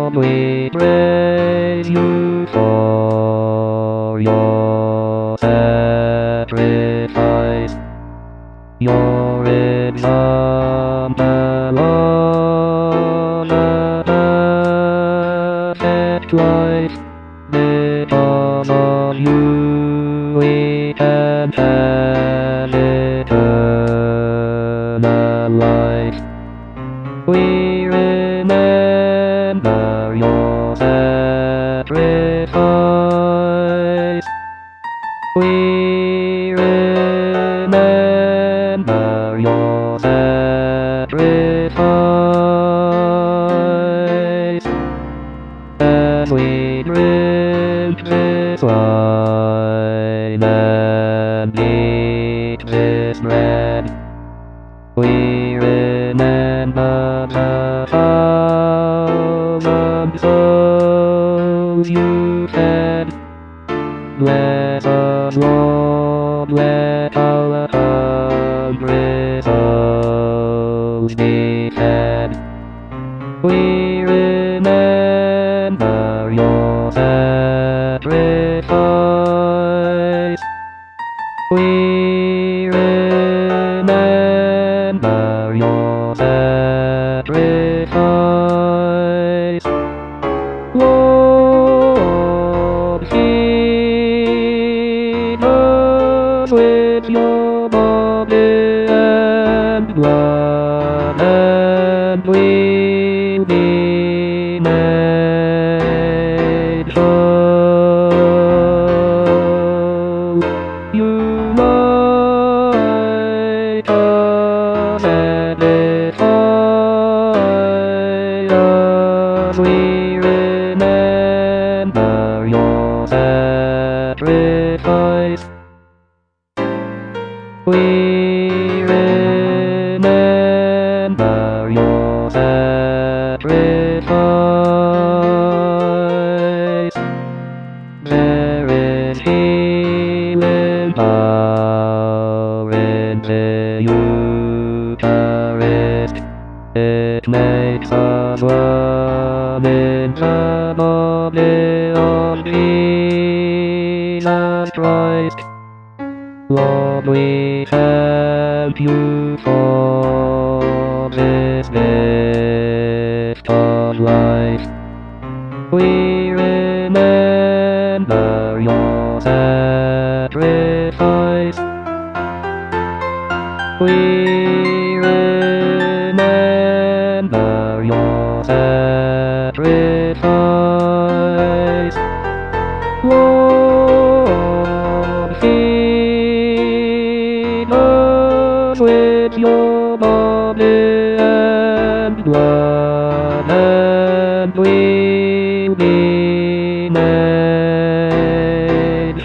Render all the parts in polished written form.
Lord, we praise you for your sacrifice, your example of a perfect life. Because of you we can have eternal life. We remember your sacrifice. We remember your sacrifice. As we drink this wine and eat this bread, we remember the thousand souls you fed. Bless us, Lord, let our hungry souls be fed. We remember your sacrifice. We remember your sacrifice. Lord, feed us with your body and blood, and we'll be made whole. You light us and edify us. We remember your sacrifice. We remember your sacrifice. There is healing power in the Eucharist. It makes us one in the body of Jesus Christ. Lord, we thank you for this gift of life. We remember your sacrifice. We remember your sacrifice. Lord, feed us with your body and blood, and we'll be made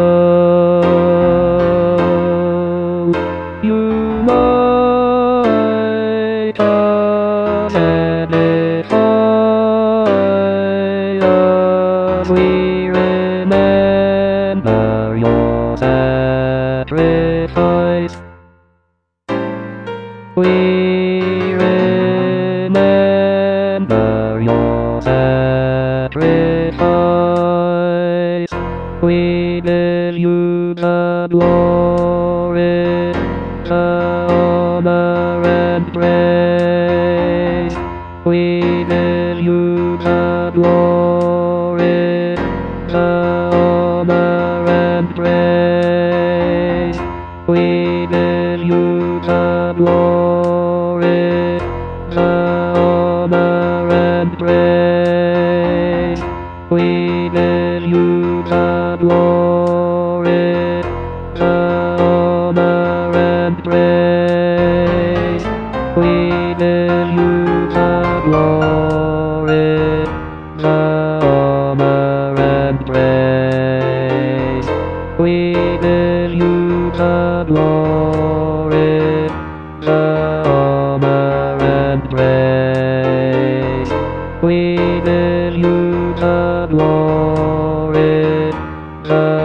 whole. You light us and edify us. We remember your sacrifice. We remember your sacrifice. We give you the glory, the honor and praise. We give you the glory, the honor and praise. We give you the glory, the honor and praise. We give you the glory, the honor and praise. We give you the glory, the honor and praise. We give you the glory, the honor and praise. We give you the glory, the